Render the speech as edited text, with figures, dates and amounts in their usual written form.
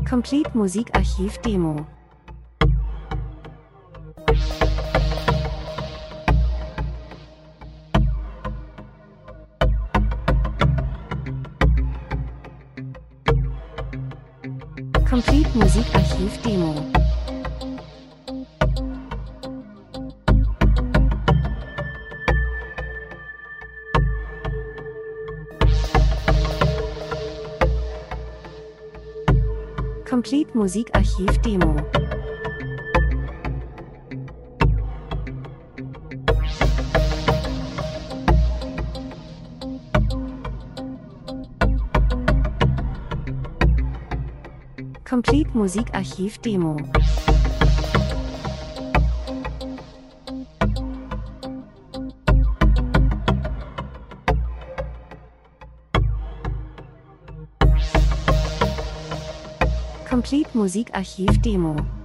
Complete Musikarchiv Demo. Complete Musikarchiv Demo. Complete Musikarchiv Demo. Complete Musikarchiv Demo. Complete Musikarchiv Demo.